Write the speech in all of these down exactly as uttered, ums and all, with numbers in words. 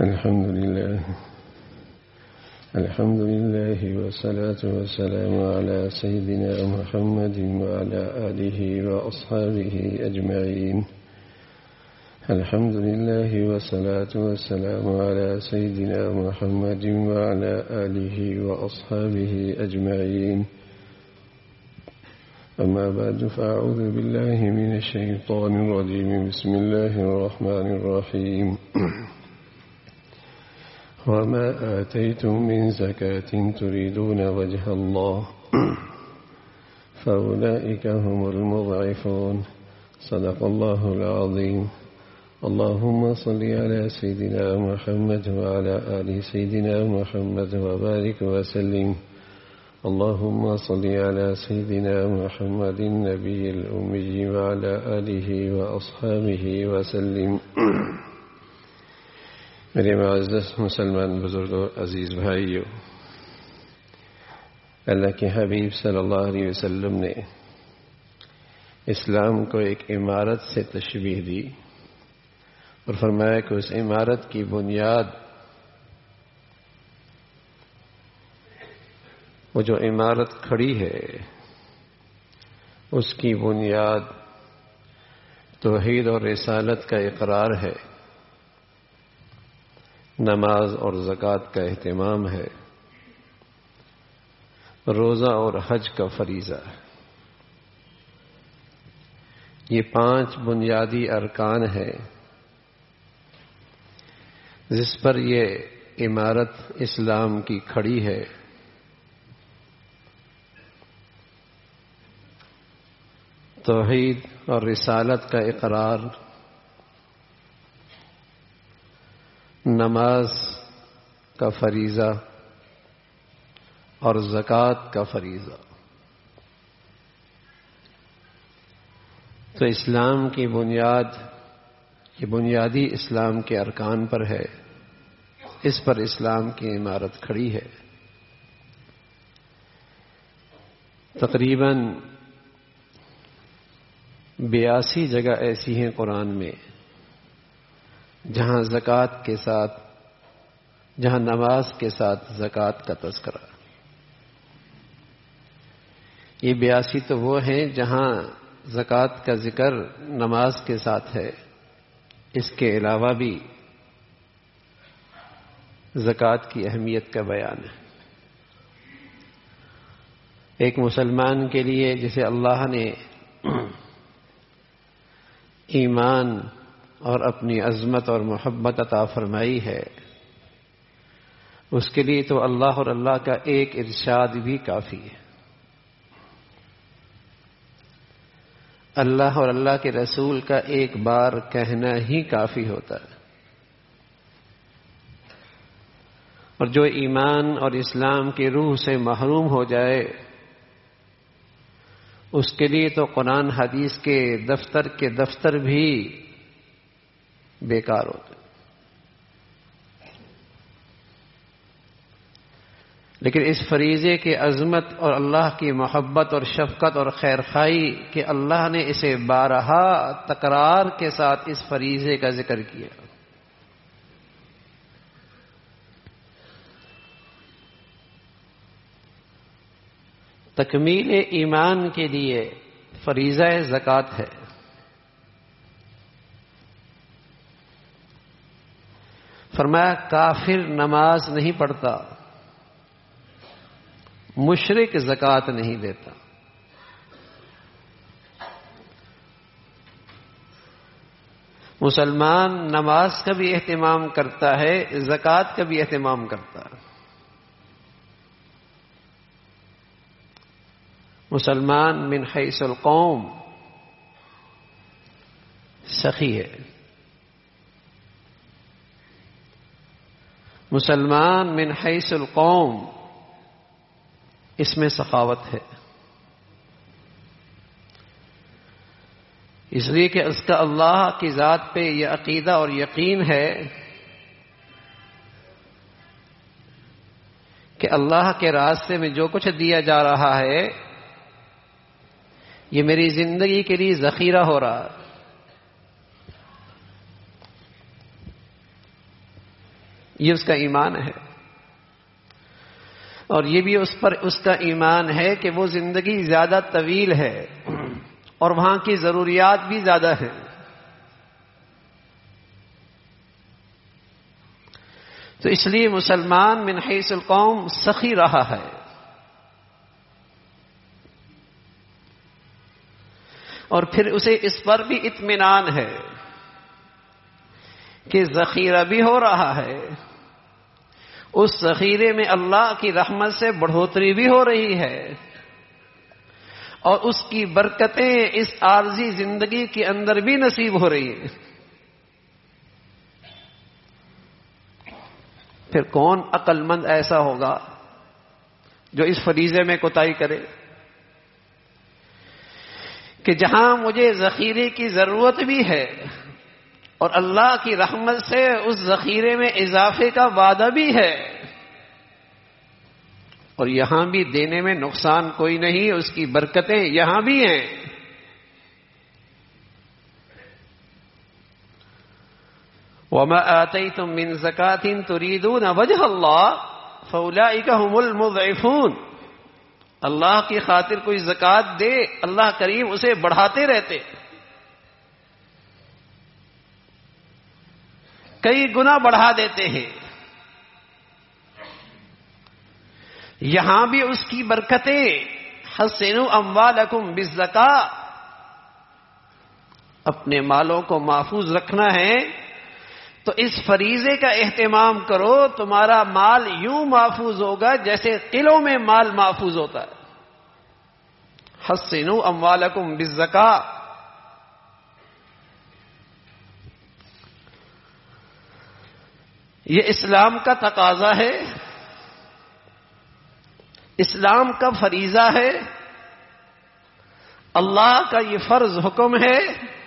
الحمد لله الحمد لله والصلاة والسلام على سيدنا محمد وعلى آله وأصحابه أجمعين. الحمد لله والصلاة والسلام على سيدنا محمد وعلى آله وأصحابه أجمعين. أما بعد فأعوذ بالله من الشيطان الرجيم. بسم الله الرحمن الرحيم. وما آتيتم من زكاة تريدون وجه الله فأولئك هم المضعفون. صدق الله العظيم. اللهم صل على سيدنا محمد وعلى آل سيدنا محمد وبارك وسلم. اللهم صل على سيدنا محمد النبي الأمي وعلى آله وأصحابه وسلم. میرے معزز مسلمان بزرگوں، عزیز بھائیوں، اللہ کے حبیب صلی اللہ علیہ وسلم نے اسلام کو ایک عمارت سے تشبیہ دی اور فرمایا کہ اس عمارت کی بنیاد، وہ جو عمارت کھڑی ہے اس کی بنیاد توحید اور رسالت کا اقرار ہے، نماز اور زکوٰۃ کا اہتمام ہے، روزہ اور حج کا فریضہ ہے. یہ پانچ بنیادی ارکان ہیں جس پر یہ عمارت اسلام کی کھڑی ہے. توحید اور رسالت کا اقرار، نماز کا فریضہ اور زکوٰۃ کا فریضہ. تو اسلام کی بنیاد، یہ بنیادی اسلام کے ارکان پر ہے، اس پر اسلام کی عمارت کھڑی ہے. تقریباً بیاسی جگہ ایسی ہیں قرآن میں جہاں زکوٰۃ کے ساتھ، جہاں نماز کے ساتھ زکوٰۃ کا تذکرہ. یہ بیاسی تو وہ ہیں جہاں زکوٰۃ کا ذکر نماز کے ساتھ ہے، اس کے علاوہ بھی زکوٰۃ کی اہمیت کا بیان ہے. ایک مسلمان کے لیے جسے اللہ نے ایمان اور اپنی عظمت اور محبت عطا فرمائی ہے، اس کے لیے تو اللہ اور اللہ کا ایک ارشاد بھی کافی ہے. اللہ اور اللہ کے رسول کا ایک بار کہنا ہی کافی ہوتا ہے. اور جو ایمان اور اسلام کی روح سے محروم ہو جائے، اس کے لیے تو قرآن حدیث کے دفتر کے دفتر بھی بیکار ہوتے. لیکن اس فریضے کی عظمت اور اللہ کی محبت اور شفقت اور خیرخواہی کہ اللہ نے اسے بارہا تکرار کے ساتھ اس فریضے کا ذکر کیا. تکمیل ایمان کے لیے فریضہ زکوٰۃ ہے. فرمایا کافر نماز نہیں پڑھتا، مشرک زکوٰۃ نہیں دیتا. مسلمان نماز کا بھی اہتمام کرتا ہے، زکوٰۃ کا بھی اہتمام کرتا ہے. مسلمان من حیث القوم سخی ہے، مسلمان من حیث القوم اس میں سخاوت ہے. اس لیے کہ اس کا اللہ کی ذات پہ یہ عقیدہ اور یقین ہے کہ اللہ کے راستے میں جو کچھ دیا جا رہا ہے یہ میری زندگی کے لیے ذخیرہ ہو رہا ہے. یہ اس کا ایمان ہے، اور یہ بھی اس پر اس کا ایمان ہے کہ وہ زندگی زیادہ طویل ہے اور وہاں کی ضروریات بھی زیادہ ہیں۔ تو اس لیے مسلمان من حیث القوم سخی رہا ہے، اور پھر اسے اس پر بھی اطمینان ہے کہ ذخیرہ بھی ہو رہا ہے، اس ذخیرے میں اللہ کی رحمت سے بڑھوتری بھی ہو رہی ہے، اور اس کی برکتیں اس عارضی زندگی کے اندر بھی نصیب ہو رہی ہیں۔ پھر کون عقل مند ایسا ہوگا جو اس فریضے میں کوتاہی کرے کہ جہاں مجھے ذخیرے کی ضرورت بھی ہے اور اللہ کی رحمت سے اس ذخیرے میں اضافے کا وعدہ بھی ہے، اور یہاں بھی دینے میں نقصان کوئی نہیں، اس کی برکتیں یہاں بھی ہیں۔ وَمَا آتَيْتُم مِّن زَكَاةٍ تُرِيدُونَ وَجْهَ اللَّهِ فَأُولَٰئِكَ هُمُ الْمُضْعِفُونَ۔ اللہ کی خاطر کوئی زکوٰۃ دے، اللہ کریم اسے بڑھاتے رہتے، کئی گنا بڑھا دیتے ہیں۔ یہاں بھی اس کی برکتیں، حسنوا اموالکم بالزکاۃ، اپنے مالوں کو محفوظ رکھنا ہے تو اس فریضے کا اہتمام کرو، تمہارا مال یوں محفوظ ہوگا جیسے قلعوں میں مال محفوظ ہوتا ہے۔ حسنوا اموالکم بالزکاۃ۔ یہ اسلام کا تقاضا ہے، اسلام کا فریضہ ہے، اللہ کا یہ فرض حکم ہے۔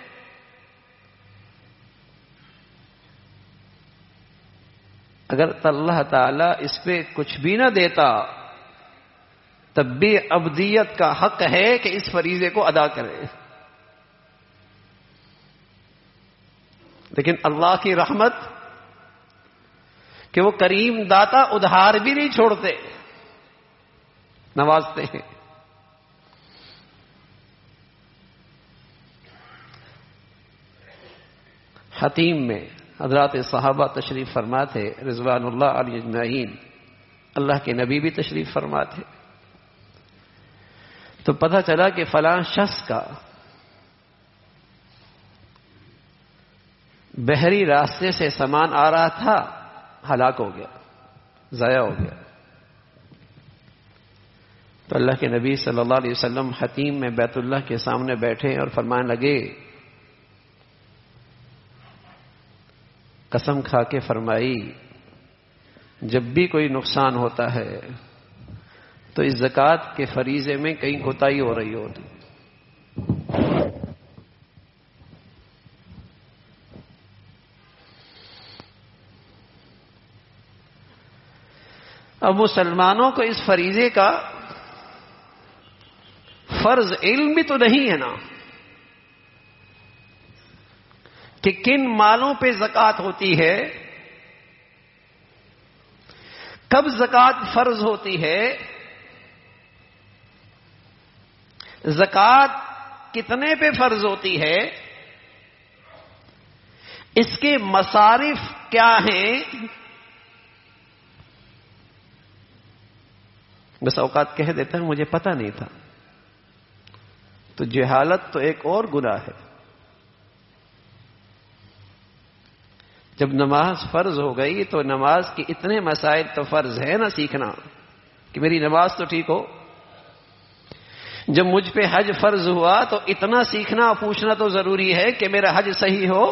اگر اللہ تعالیٰ اس پہ کچھ بھی نہ دیتا تب بھی عبدیت کا حق ہے کہ اس فریضے کو ادا کرے، لیکن اللہ کی رحمت کہ وہ کریم داتا ادھار بھی نہیں چھوڑتے، نوازتے ہیں۔ حتیم میں حضرات صحابہ تشریف فرما تھے رضوان اللہ علیہ اجمعین، اللہ کے نبی بھی تشریف فرما تھے، تو پتہ چلا کہ فلاں شخص کا بحری راستے سے سامان آ رہا تھا، ہلاک ہو گیا، ضائع ہو گیا۔ تو اللہ کے نبی صلی اللہ علیہ وسلم حتیم میں بیت اللہ کے سامنے بیٹھے اور فرمانے لگے، قسم کھا کے فرمائی جب بھی کوئی نقصان ہوتا ہے تو اس زکوٰۃ کے فریضے میں کہیں کوتاہی ہو رہی ہوتی۔ اب مسلمانوں کو اس فریضے کا فرض علم بھی تو نہیں ہے نا کہ کن مالوں پہ زکوٰۃ ہوتی ہے، کب زکوٰۃ فرض ہوتی ہے، زکوٰۃ کتنے پہ فرض ہوتی ہے، اس کے مصارف کیا ہیں۔ بس اوقات کہہ دیتا ہے مجھے پتہ نہیں تھا، تو جہالت تو ایک اور گناہ ہے۔ جب نماز فرض ہو گئی تو نماز کے اتنے مسائل تو فرض ہے نا سیکھنا کہ میری نماز تو ٹھیک ہو۔ جب مجھ پہ حج فرض ہوا تو اتنا سیکھنا پوچھنا تو ضروری ہے کہ میرا حج صحیح ہو۔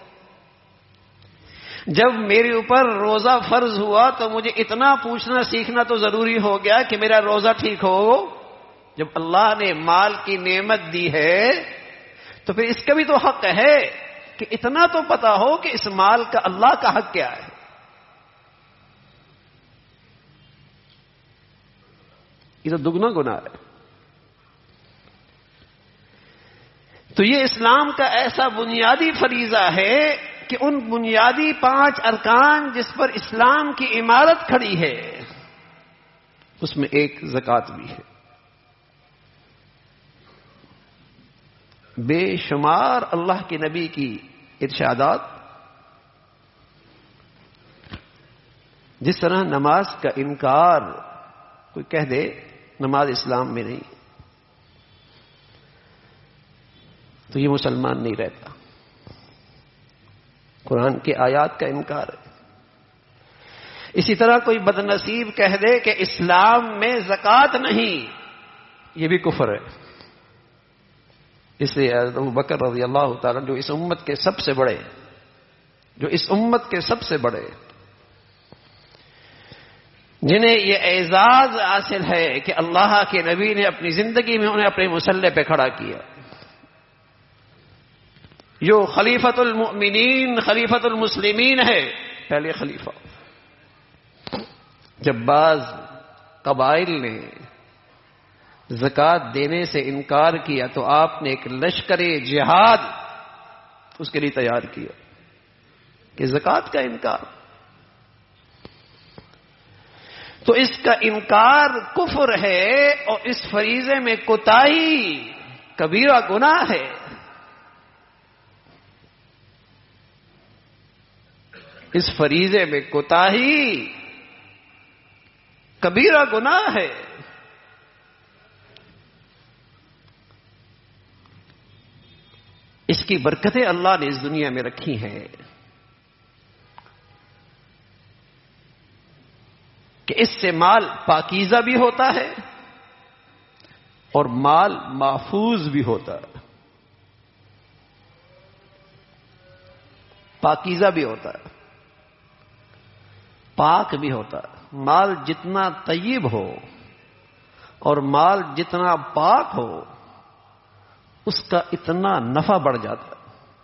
جب میرے اوپر روزہ فرض ہوا تو مجھے اتنا پوچھنا سیکھنا تو ضروری ہو گیا کہ میرا روزہ ٹھیک ہو۔ جب اللہ نے مال کی نعمت دی ہے تو پھر اس کا بھی تو حق ہے کہ اتنا تو پتا ہو کہ اس مال کا اللہ کا حق کیا ہے۔ یہ تو دگنا گناہ ہے۔ تو یہ اسلام کا ایسا بنیادی فریضہ ہے کہ ان بنیادی پانچ ارکان جس پر اسلام کی عمارت کھڑی ہے اس میں ایک زکوٰۃ بھی ہے. بے شمار اللہ کے نبی کی ارشادات، جس طرح نماز کا انکار کوئی کہہ دے نماز اسلام میں نہیں تو یہ مسلمان نہیں رہتا. قرآن کی آیات کا انکار ہے. اسی طرح کوئی بد نصیب کہہ دے کہ اسلام میں زکوٰۃ نہیں، یہ بھی کفر ہے. اس لیے ابو بکر رضی اللہ تعالیٰ جو اس امت کے سب سے بڑے جو اس امت کے سب سے بڑے جنہیں یہ اعزاز حاصل ہے کہ اللہ کے نبی نے اپنی زندگی میں انہیں اپنے مسلح پہ کھڑا کیا، جو خلیفۃ المؤمنین خلیفۃ المسلمین ہے، پہلے خلیفہ. جب بعض قبائل نے زکوٰۃ دینے سے انکار کیا تو آپ نے ایک لشکر جہاد اس کے لیے تیار کیا کہ زکوٰۃ کا انکار. تو اس کا انکار کفر ہے اور اس فریضے میں کوتاہی کبیرہ گناہ ہے. اس فریضے میں کوتاہی کبیرہ گناہ ہے. اس کی برکتیں اللہ نے اس دنیا میں رکھی ہیں کہ اس سے مال پاکیزہ بھی ہوتا ہے اور مال محفوظ بھی ہوتا ہے. پاکیزہ بھی ہوتا ہے، پاک بھی ہوتا ہے. مال جتنا طیب ہو اور مال جتنا پاک ہو اس کا اتنا نفع بڑھ جاتا ہے.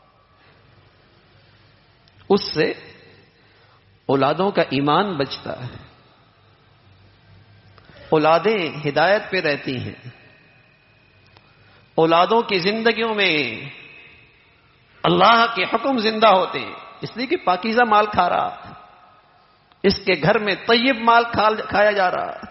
اس سے اولادوں کا ایمان بچتا ہے، اولادیں ہدایت پہ رہتی ہیں، اولادوں کی زندگیوں میں اللہ کے حکم زندہ ہوتے ہیں، اس لیے کہ پاکیزہ مال کھا رہا، اس کے گھر میں طیب مال کھایا جا رہا.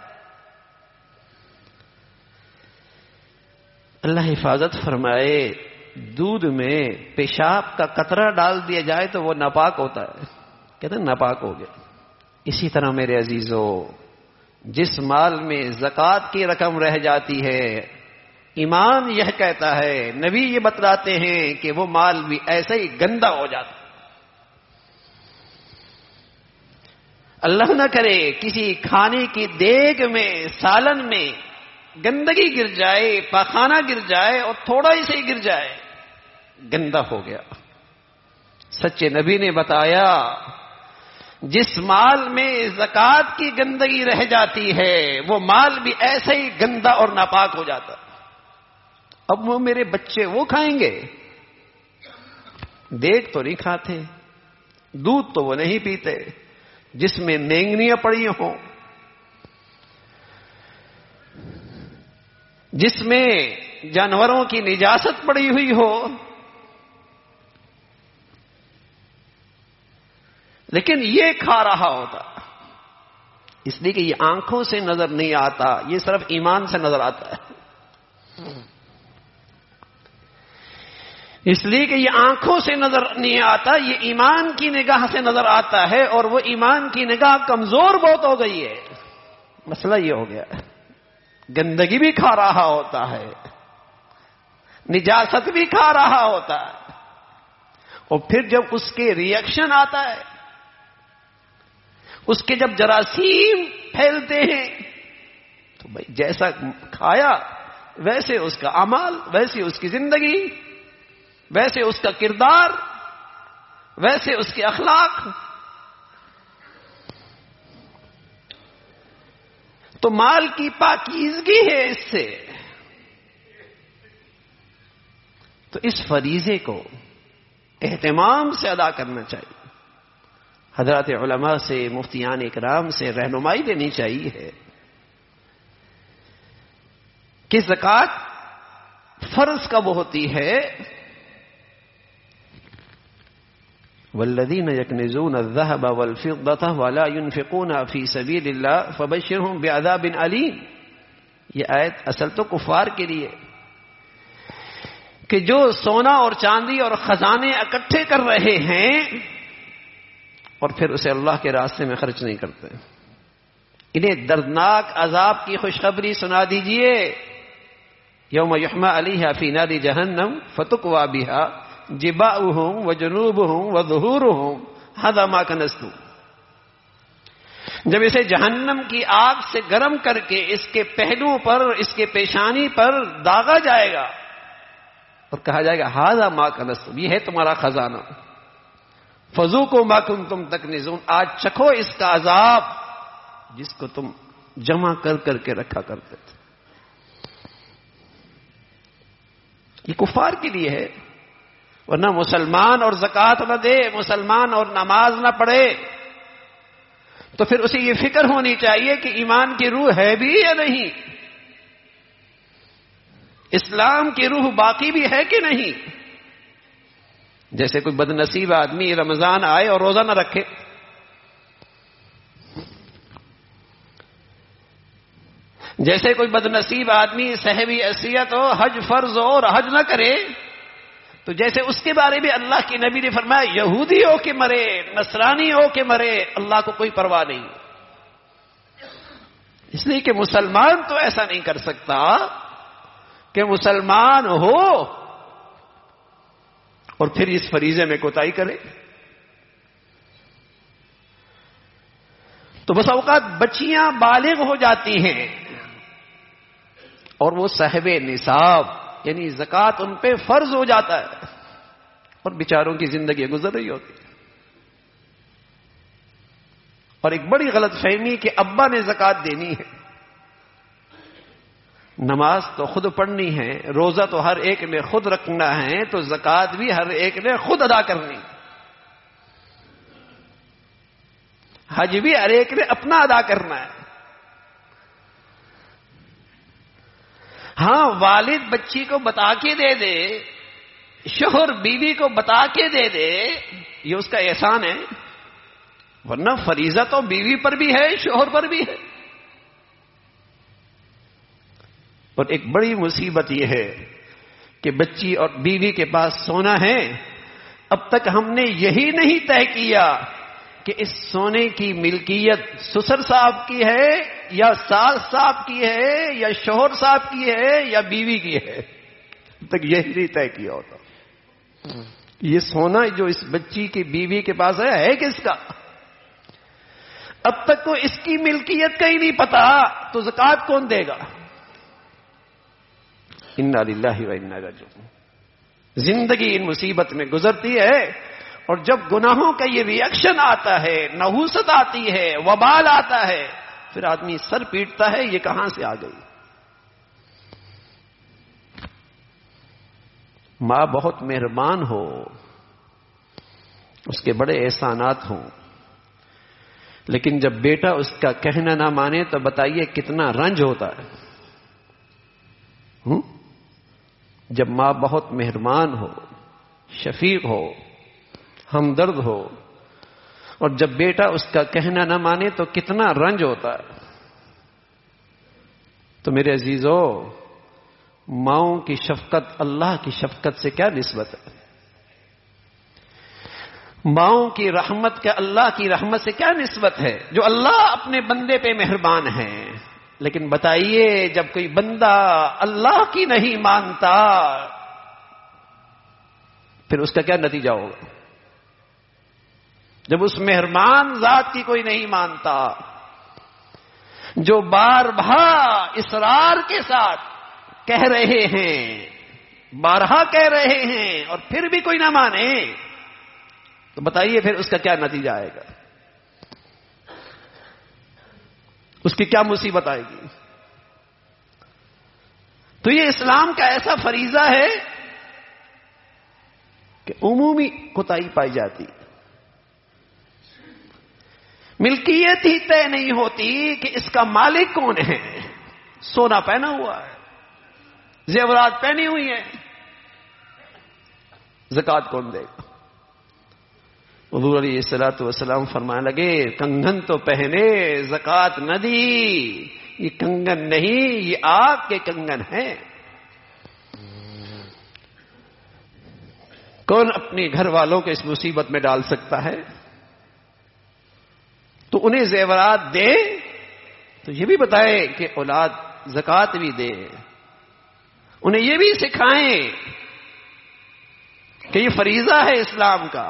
اللہ حفاظت فرمائے، دودھ میں پیشاب کا قطرہ ڈال دیا جائے تو وہ ناپاک ہوتا ہے، کہتے ہیں ناپاک ہو گیا. اسی طرح میرے عزیزو، جس مال میں زکوٰۃ کی رقم رہ جاتی ہے، ایمان یہ کہتا ہے، نبی یہ بتلاتے ہیں کہ وہ مال بھی ایسے ہی گندا ہو جاتا. اللہ نہ کرے کسی کھانے کی دیگ میں، سالن میں گندگی گر جائے، پاخانہ گر جائے اور تھوڑا ہی سے گر جائے، گندا ہو گیا. سچے نبی نے بتایا جس مال میں زکوٰۃ کی گندگی رہ جاتی ہے وہ مال بھی ایسے ہی گندا اور ناپاک ہو جاتا. اب وہ میرے بچے وہ کھائیں گے، دیگ تو نہیں کھاتے، دودھ تو وہ نہیں پیتے جس میں نینگنیاں پڑی ہوں، جس میں جانوروں کی نجاست پڑی ہوئی ہو. لیکن یہ کھا رہا ہوتا، اس لیے کہ یہ آنکھوں سے نظر نہیں آتا، یہ صرف ایمان سے نظر آتا ہے. اس لیے کہ یہ آنکھوں سے نظر نہیں آتا، یہ ایمان کی نگاہ سے نظر آتا ہے، اور وہ ایمان کی نگاہ کمزور بہت ہو گئی ہے. مسئلہ یہ ہو گیا، گندگی بھی کھا رہا ہوتا ہے، نجاست بھی کھا رہا ہوتا ہے، اور پھر جب اس کے ریئیکشن آتا ہے، اس کے جب جراثیم پھیلتے ہیں تو بھائی جیسا کھایا ویسے اس کا اعمال، ویسے اس کی زندگی، ویسے اس کا کردار، ویسے اس کے اخلاق. تو مال کی پاکیزگی ہے اس سے. تو اس فریضے کو اہتمام سے ادا کرنا چاہیے. حضرات علماء سے، مفتیان اکرام سے رہنمائی لینی چاہیے کہ زکوٰۃ فرض کب ہوتی ہے؟ والذین یکنزون الذهب والفضة ولا ينفقون فی سبیل اللہ فبشرهم بعذاب علیم. یہ آیت اصل تو کفار کے لیے کہ جو سونا اور چاندی اور خزانے اکٹھے کر رہے ہیں اور پھر اسے اللہ کے راستے میں خرچ نہیں کرتے، انہیں دردناک عذاب کی خوشخبری سنا دیجئے. یوم یحمى علیہا فی نار جہنم فتکوی بہا جباؤہم وجنوبہم وظہورہم ھذا ما کنزتم. جب اسے جہنم کی آگ سے گرم کر کے اس کے پہلو پر، اس کے پیشانی پر داغا جائے گا اور کہا جائے گا ھذا ما کنزتم، یہ ہے تمہارا خزانہ. فذوقوا ما کنتم تکنزون، آج چکھو اس کا عذاب جس کو تم جمع کر کر کے رکھا کرتے تھے. یہ کفار کے لیے ہے. ورنہ مسلمان اور زکوٰۃ نہ دے، مسلمان اور نماز نہ پڑھے تو پھر اسے یہ فکر ہونی چاہیے کہ ایمان کی روح ہے بھی یا نہیں، اسلام کی روح باقی بھی ہے کہ نہیں. جیسے کوئی بد نصیب آدمی رمضان آئے اور روزہ نہ رکھے، جیسے کوئی بد نصیب آدمی صحبی عصیت ہو، حج فرض ہو اور حج نہ کرے، تو جیسے اس کے بارے میں اللہ کے نبی نے فرمایا یہودی ہو کہ مرے، نصرانی ہو کہ مرے، اللہ کو کوئی پرواہ نہیں. اس لیے کہ مسلمان تو ایسا نہیں کر سکتا کہ مسلمان ہو اور پھر اس فریضے میں کوتاہی کرے. تو بس اوقات بچیاں بالغ ہو جاتی ہیں اور وہ صاحب نصاب یعنی زکوٰۃ ان پہ فرض ہو جاتا ہے اور بیچاروں کی زندگی گزر رہی ہوتی ہے. اور ایک بڑی غلط فہمی کہ ابا نے زکوٰۃ دینی ہے. نماز تو خود پڑھنی ہے، روزہ تو ہر ایک نے خود رکھنا ہے، تو زکوٰۃ بھی ہر ایک نے خود ادا کرنی، حج بھی ہر ایک نے اپنا ادا کرنا ہے. ہاں والد بچی کو بتا کے دے دے، شوہر بیوی کو بتا کے دے دے، یہ اس کا احسان ہے. ورنہ فریضہ تو بیوی پر بھی ہے، شوہر پر بھی ہے. اور ایک بڑی مصیبت یہ ہے کہ بچی اور بیوی کے پاس سونا ہے، اب تک ہم نے یہی نہیں طے کیا کہ اس سونے کی ملکیت سسر صاحب کی ہے یا ساس صاحب کی ہے یا شوہر صاحب کی ہے یا بیوی کی ہے. اب تک یہی نہیں طے کیا ہوتا. یہ سونا جو اس بچی کی بیوی کے پاس ہے ہے کس کا؟ اب تک کو اس کی ملکیت کا ہی نہیں پتا، تو زکوٰۃ کون دے گا؟ انا للہ و انا الیہ راجعون. زندگی ان مصیبت میں گزرتی ہے اور جب گناہوں کا یہ ری ایکشن آتا ہے، نحوست آتی ہے، وبال آتا ہے، پھر آدمی سر پیٹتا ہے یہ کہاں سے آ گئی. ماں بہت مہربان ہو، اس کے بڑے احسانات ہوں، لیکن جب بیٹا اس کا کہنا نہ مانے تو بتائیے کتنا رنج ہوتا ہے. ہوں؟ جب ماں بہت مہربان ہو، شفیق ہو، ہمدرد ہو، اور جب بیٹا اس کا کہنا نہ مانے تو کتنا رنج ہوتا ہے. تو میرے عزیزو، ماؤں کی شفقت اللہ کی شفقت سے کیا نسبت ہے؟ ماؤں کی رحمت کا اللہ کی رحمت سے کیا نسبت ہے؟ جو اللہ اپنے بندے پہ مہربان ہے. لیکن بتائیے جب کوئی بندہ اللہ کی نہیں مانتا پھر اس کا کیا نتیجہ ہوگا؟ جب اس مہربان ذات کی کوئی نہیں مانتا، جو بار بار اصرار کے ساتھ کہہ رہے ہیں، بارہا کہہ رہے ہیں اور پھر بھی کوئی نہ مانے، تو بتائیے پھر اس کا کیا نتیجہ آئے گا؟ اس کی کیا مصیبت آئے گی؟ تو یہ اسلام کا ایسا فریضہ ہے کہ عمومی کوتاہی پائی جاتی، ملکیت ہی طے نہیں ہوتی کہ اس کا مالک کون ہے. سونا پہنا ہوا ہے، زیورات پہنی ہوئی ہیں، زکوٰۃ کون دے گا؟ حضور علیہ الصلوۃ والسلام فرمانے لگے کنگن تو پہنے زکوٰۃ نہ دی، یہ کنگن نہیں یہ آگ کے کنگن ہیں۔ کون اپنے گھر والوں کو اس مصیبت میں ڈال سکتا ہے؟ تو انہیں زیورات دے تو یہ بھی بتائے کہ اولاد زکوٰۃ بھی دے، انہیں یہ بھی سکھائیں کہ یہ فریضہ ہے اسلام کا۔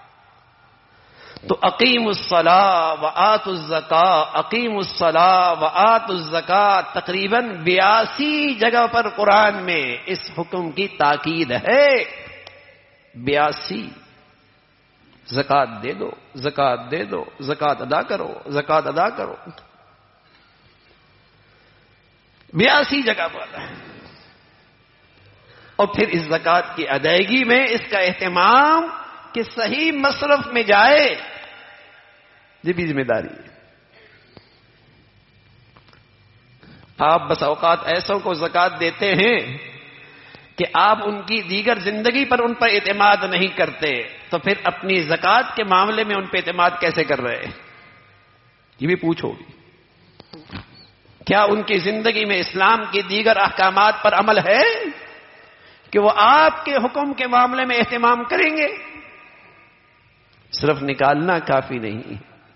تو اقیم الصلاۃ وآتوا الزکاۃ، اقیم الصلاۃ وآتوا الزکاۃ تقریباً بیاسی جگہ پر قرآن میں اس حکم کی تاکید ہے، بیاسی۔ زکوٰۃ دے دو، زکوٰۃ دے دو، زکوٰۃ ادا کرو، زکوٰۃ ادا کرو، بیاسی جگہ پر۔ اور پھر اس زکوٰۃ کی ادائیگی میں اس کا اہتمام کہ صحیح مصرف میں جائے، یہ بھی ذمہ داری ہے۔ آپ بس اوقات ایسوں کو زکوٰۃ دیتے ہیں کہ آپ ان کی دیگر زندگی پر ان پر اعتماد نہیں کرتے، تو پھر اپنی زکوٰۃ کے معاملے میں ان پہ اعتماد کیسے کر رہے ہیں؟ یہ بھی پوچھو گی۔ کیا ان کی زندگی میں اسلام کی دیگر احکامات پر عمل ہے کہ وہ آپ کے حکم کے معاملے میں اہتمام کریں گے؟ صرف نکالنا کافی نہیں،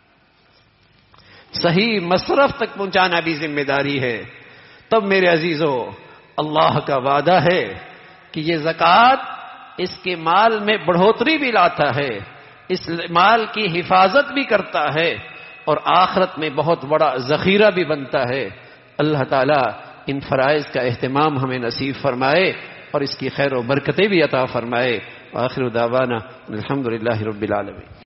صحیح مصرف تک پہنچانا بھی ذمہ داری ہے۔ تب میرے عزیزو، اللہ کا وعدہ ہے کہ یہ زکوٰۃ اس کے مال میں بڑھوتری بھی لاتا ہے، اس مال کی حفاظت بھی کرتا ہے، اور آخرت میں بہت بڑا ذخیرہ بھی بنتا ہے۔ اللہ تعالیٰ ان فرائض کا اہتمام ہمیں نصیب فرمائے اور اس کی خیر و برکتیں بھی عطا فرمائے۔ وآخر دعوانا الحمدللہ رب العالمین۔